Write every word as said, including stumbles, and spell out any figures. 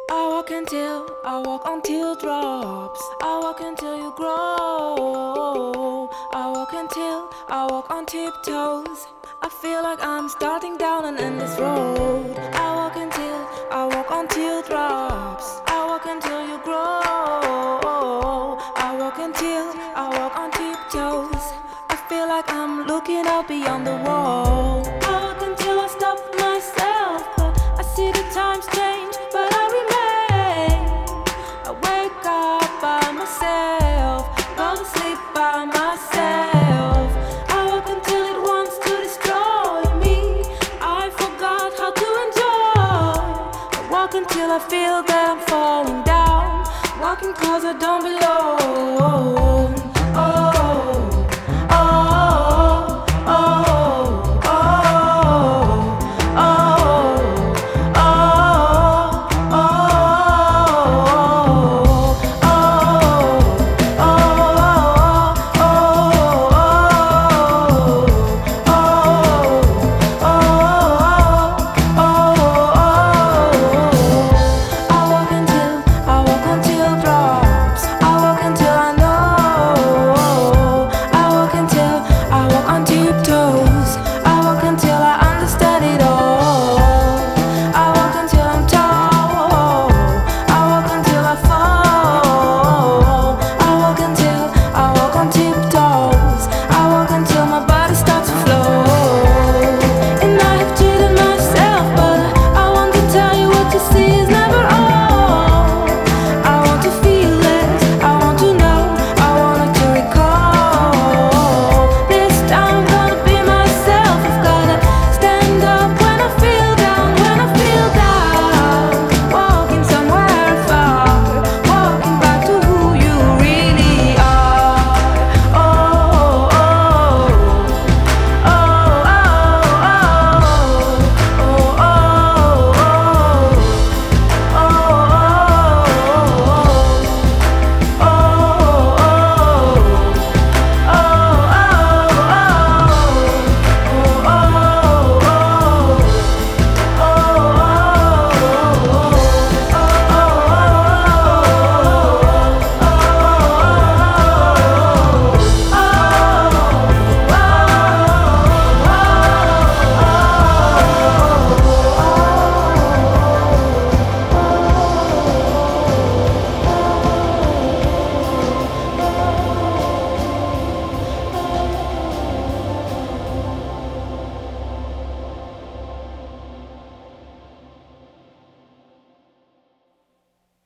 I walk until, I walk on teardrops. I walk until you grow. I walk until, I walk on tiptoes. I feel like I'm starting down an endless road. I walk until, I walk on teardrops. I walk until you grow. I walk until, I walk on tiptoes. I feel like I'm looking out beyond the wall. I walk until I stop myself, but I see the times change, but I remain. I wake up by myself, go to sleep by myself. I walk until it wants to destroy me. I forgot how to enjoy. I walk until I feel that I'm falling down, walking cause I don't belong. Oh.